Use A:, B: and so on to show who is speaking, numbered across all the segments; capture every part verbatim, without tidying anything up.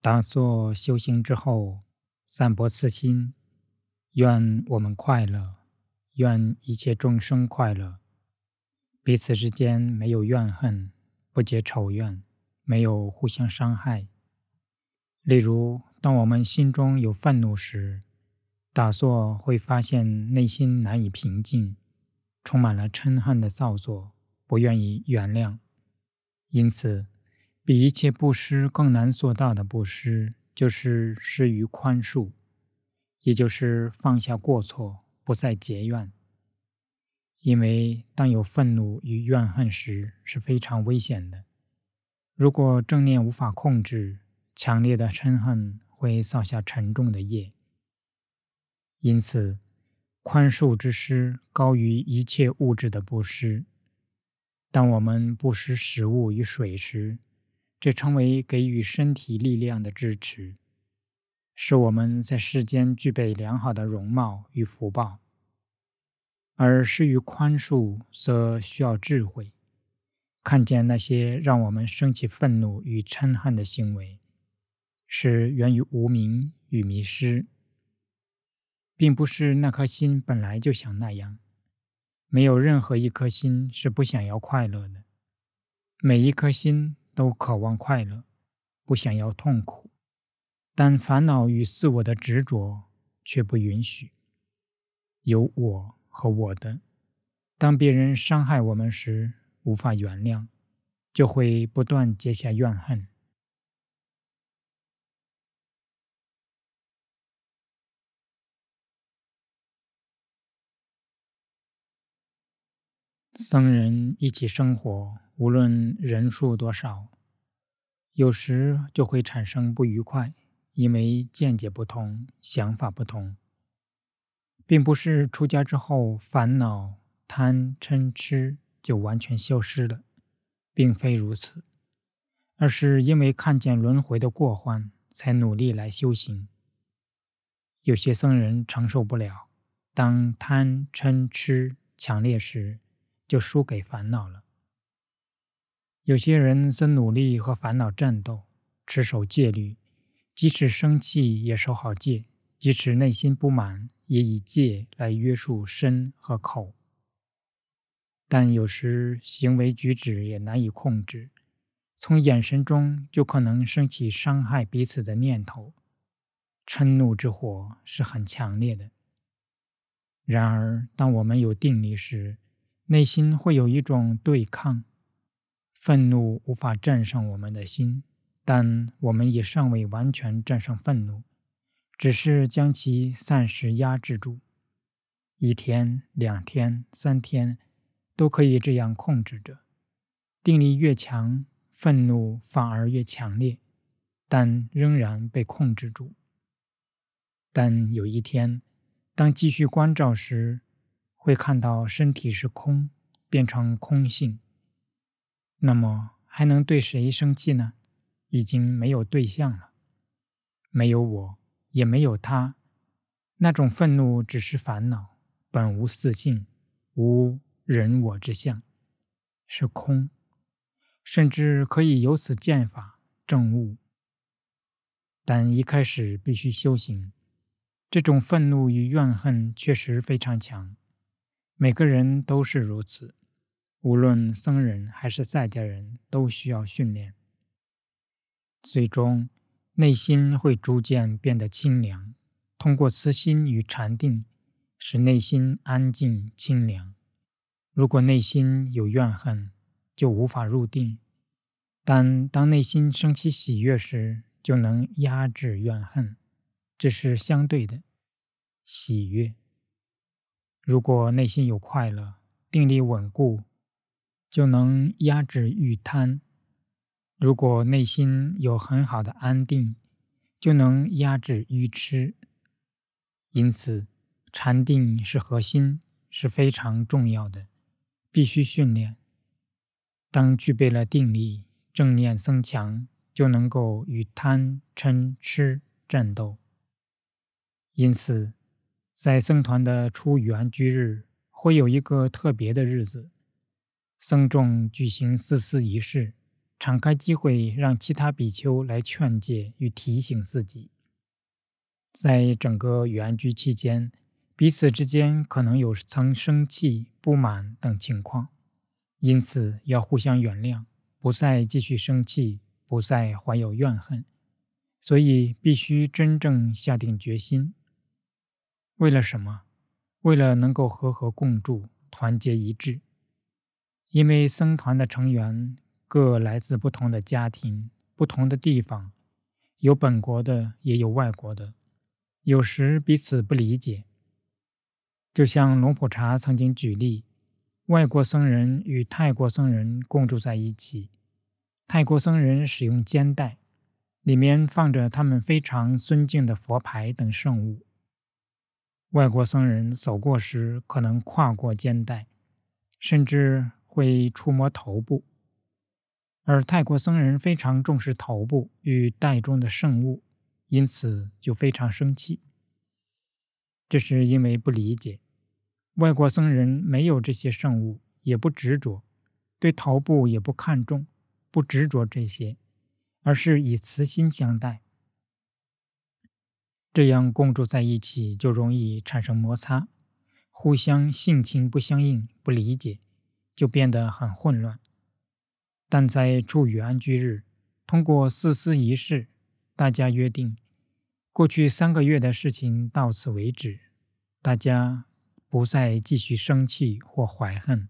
A: 打坐修行之后，散播慈心，愿我们快乐，愿一切众生快乐，彼此之间没有怨恨，不结仇怨，没有互相伤害。例如，当我们心中有愤怒时，打坐会发现内心难以平静，充满了嗔恨的造作，不愿意原谅。因此，比一切布施更难做到的布施，就是施于宽恕，也就是放下过错，不再结怨。因为当有愤怒与怨恨时，是非常危险的。如果正念无法控制，强烈的嗔恨会扫下沉重的业。因此，宽恕之施高于一切物质的布施。当我们布施食物与水时，这称为给予身体力量的支持，使我们在世间具备良好的容貌与福报。而施于宽恕则需要智慧，看见那些让我们升起愤怒与嗔恨的行为，是源于无明与迷失，并不是那颗心本来就想那样。没有任何一颗心是不想要快乐的，每一颗心都渴望快乐，不想要痛苦，但烦恼与自我的执着却不允许。有我和我的，当别人伤害我们时，无法原谅，就会不断结下怨恨。僧人一起生活，无论人数多少，有时就会产生不愉快，因为见解不同，想法不同。并不是出家之后烦恼、贪、嗔、痴就完全消失了，并非如此，而是因为看见轮回的过患，才努力来修行。有些僧人承受不了，当贪、嗔、痴强烈时，就输给烦恼了。有些人则努力和烦恼战斗，持守戒律，即使生气也守好戒，即使内心不满，也以戒来约束身和口。但有时行为举止也难以控制，从眼神中就可能升起伤害彼此的念头，嗔怒之火是很强烈的。然而，当我们有定力时，内心会有一种对抗，愤怒无法战胜我们的心，但我们也尚未完全战胜愤怒，只是将其暂时压制住。一天、两天、三天，都可以这样控制着。定力越强，愤怒反而越强烈，但仍然被控制住。但有一天，当继续关照时，会看到身体是空，变成空性。那么还能对谁生气呢？已经没有对象了，没有我，也没有他。那种愤怒只是烦恼，本无自性，无人我之相，是空，甚至可以由此见法证悟。但一开始必须修行，这种愤怒与怨恨确实非常强，每个人都是如此，无论僧人还是在家人都需要训练。最终，内心会逐渐变得清凉，通过慈心与禅定，使内心安静清凉。如果内心有怨恨，就无法入定，但当内心升起喜悦时，就能压制怨恨，这是相对的喜悦。如果内心有快乐，定力稳固，就能压制欲贪。如果内心有很好的安定，就能压制愚痴。因此，禅定是核心，是非常重要的，必须训练。当具备了定力，正念增强，就能够与贪、嗔、痴战斗。因此，在僧团的出圆居日，会有一个特别的日子，僧众举行四思仪式， 敞开机会让其他比丘来劝诫与提醒自己。在整个与安居期间，彼此之间可能有曾生气、不满等情况，因此要互相原谅，不再继续生气，不再怀有怨恨。所以必须真正下定决心。为了什么？为了能够和和共住，团结一致。因为僧团的成员各来自不同的家庭、不同的地方，有本国的，也有外国的，有时彼此不理解。就像龙普查曾经举例，外国僧人与泰国僧人共住在一起，泰国僧人使用肩带，里面放着他们非常尊敬的佛牌等圣物。外国僧人走过时可能跨过肩带，甚至会触摸头部，而泰国僧人非常重视头部与袋中的圣物，因此就非常生气。这是因为不理解，外国僧人没有这些圣物，也不执着，对头部也不看重，不执着这些，而是以慈心相待。这样共住在一起就容易产生摩擦，互相性情不相应，不理解，就变得很混乱。但在处与安居日，通过四思仪式，大家约定，过去三个月的事情到此为止，大家不再继续生气或怀恨。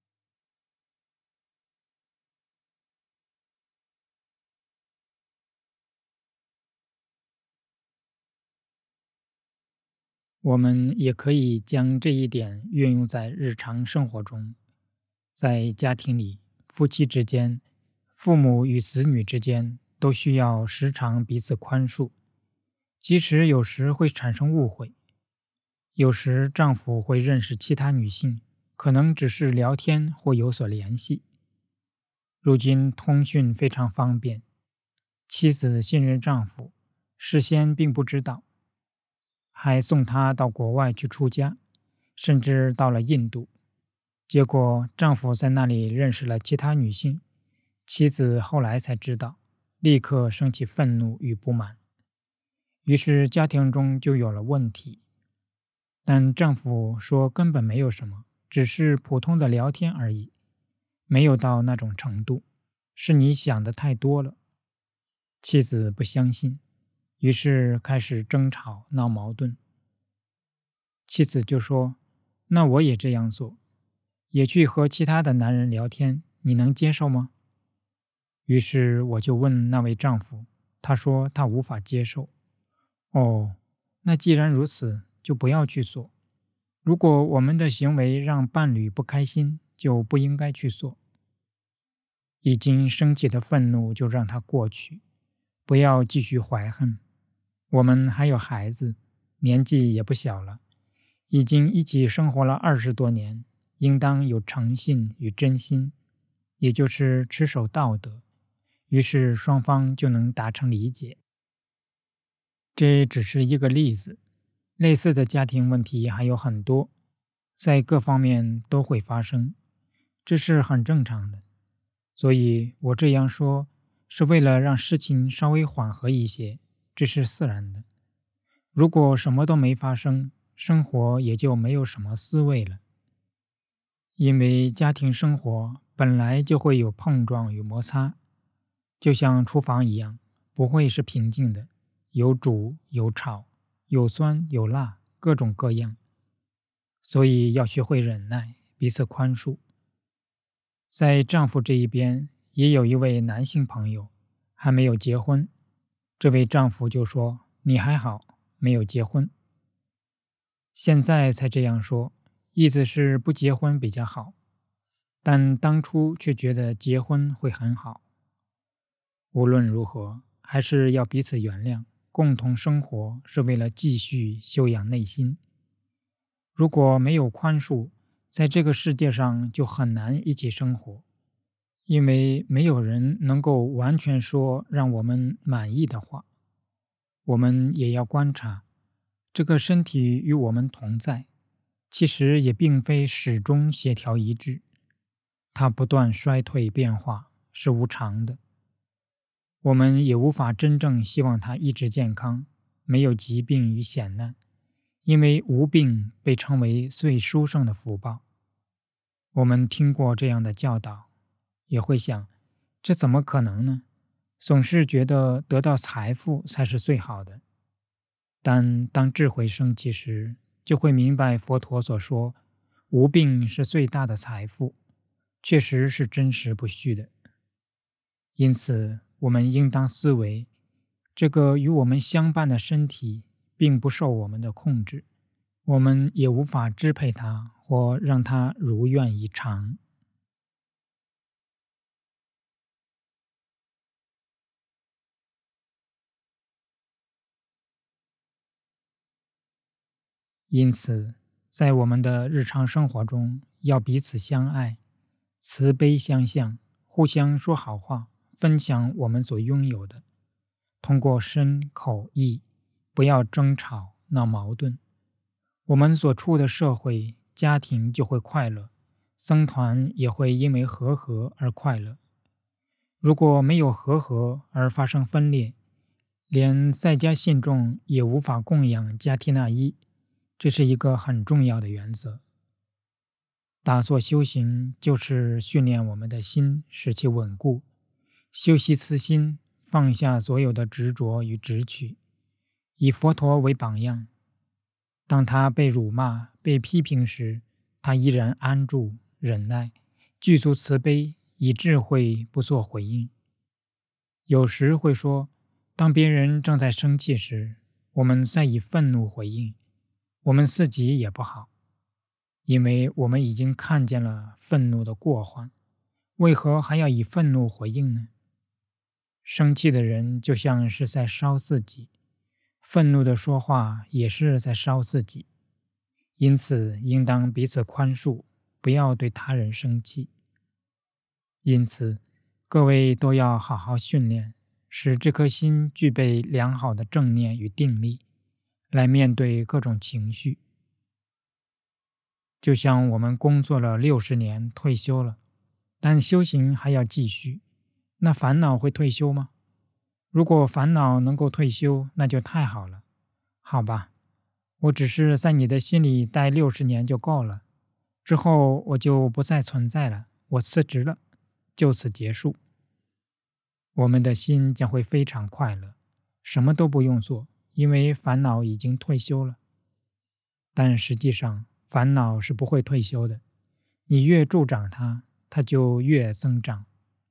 A: 我们也可以将这一点运用在日常生活中，在家庭里，夫妻之间、父母与子女之间都需要时常彼此宽恕，即使有时会产生误会。有时丈夫会认识其他女性，可能只是聊天或有所联系。如今通讯非常方便，妻子信任丈夫，事先并不知道，还送他到国外去出家，甚至到了印度。结果丈夫在那里认识了其他女性，妻子后来才知道，立刻升起愤怒与不满，于是家庭中就有了问题。但丈夫说根本没有什么，只是普通的聊天而已，没有到那种程度，是你想的太多了。妻子不相信，于是开始争吵闹矛盾。妻子就说，那我也这样做，也去和其他的男人聊天，你能接受吗？于是我就问那位丈夫，他说他无法接受。哦，那既然如此，就不要去做。如果我们的行为让伴侣不开心，就不应该去做。已经升起的愤怒就让它过去，不要继续怀恨。我们还有孩子，年纪也不小了，已经一起生活了二十多年，应当有诚信与真心，也就是持守道德，于是双方就能达成理解。这只是一个例子，类似的家庭问题还有很多，在各方面都会发生，这是很正常的。所以我这样说，是为了让事情稍微缓和一些，这是自然的。如果什么都没发生，生活也就没有什么滋味了。因为家庭生活本来就会有碰撞与摩擦，就像厨房一样，不会是平静的，有煮有炒，有酸有辣，各种各样。所以要学会忍耐，彼此宽恕。在丈夫这一边，也有一位男性朋友，还没有结婚。这位丈夫就说：“你还好，没有结婚。”现在才这样说，意思是不结婚比较好，但当初却觉得结婚会很好。无论如何，还是要彼此原谅，共同生活是为了继续修养内心。如果没有宽恕，在这个世界上就很难一起生活，因为没有人能够完全说让我们满意的话。我们也要观察，这个身体与我们同在，其实也并非始终协调一致，它不断衰退变化， 是无常的，我们也无法真正希望它一直健康，没有疾病与险难，因为无病被称为最殊胜的福报。我们听过这样的教导，也会想，这怎么可能呢？总是觉得得到财富才是最好的。但当智慧升起时，就会明白佛陀所说，无病是最大的财富，确实是真实不虚的。因此，我们应当思维，这个与我们相伴的身体并不受我们的控制，我们也无法支配它或让它如愿以偿。因此，在我们的日常生活中，要彼此相爱，慈悲相向，互相说好话，分享我们所拥有的。通过身口意，不要争吵闹矛盾，我们所处的社会家庭就会快乐，僧团也会因为和合而快乐。如果没有和合而发生分裂，连在家信众也无法供养迦提那依，这是一个很重要的原则。打坐修行就是训练我们的心，使其稳固，修习慈心，放下所有的执着与执取，以佛陀为榜样。当他被辱骂、被批评时，他依然安住、忍耐，具足慈悲，以智慧不做回应。有时会说，当别人正在生气时，我们再以愤怒回应，我们自己也不好，因为我们已经看见了愤怒的过患，为何还要以愤怒回应呢？生气的人就像是在烧自己，愤怒的说话也是在烧自己，因此应当彼此宽恕，不要对他人生气。因此，各位都要好好训练，使这颗心具备良好的正念与定力，来面对各种情绪。就像我们工作了六十年，退休了，但修行还要继续，那烦恼会退休吗？如果烦恼能够退休，那就太好了。好吧，我只是在你的心里待六十年就够了，之后我就不再存在了，我辞职了，就此结束。我们的心将会非常快乐，什么都不用做，因为烦恼已经退休了。但实际上，烦恼是不会退休的，你越助长它，它就越增长。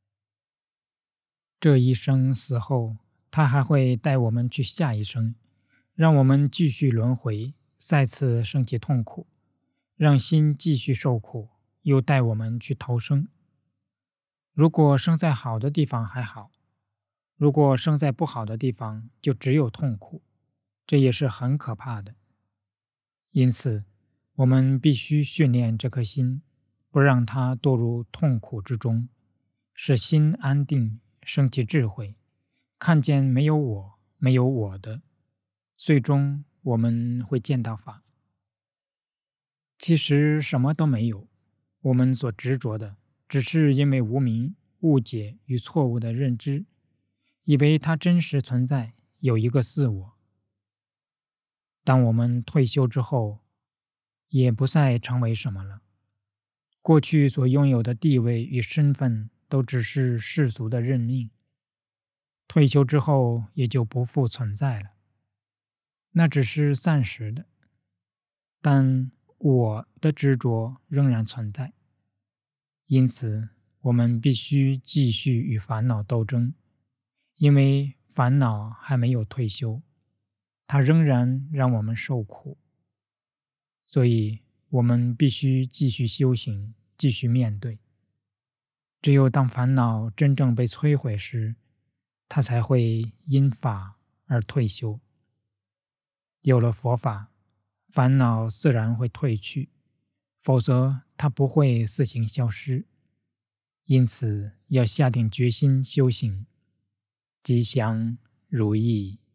A: 这一生死后，它还会带我们去下一生，让我们继续轮回，再次升起痛苦，让心继续受苦，又带我们去投生。如果生在好的地方还好，如果生在不好的地方，就只有痛苦，这也是很可怕的。因此，我们必须训练这颗心，不让它堕入痛苦之中，使心安定，升起智慧，看见没有我，没有我的，最终我们会见到法。其实什么都没有，我们所执着的，只是因为无明、误解与错误的认知，以为它真实存在，有一个自我。当我们退休之后，也不再成为什么了。过去所拥有的地位与身份都只是世俗的任命，退休之后也就不复存在了。那只是暂时的，但我的执着仍然存在。因此，我们必须继续与烦恼斗争，因为烦恼还没有退休，它仍然让我们受苦。所以我们必须继续修行，继续面对。只有当烦恼真正被摧毁时，它才会因法而退休。有了佛法，烦恼自然会退去，否则它不会自行消失。因此，要下定决心修行。吉祥如意。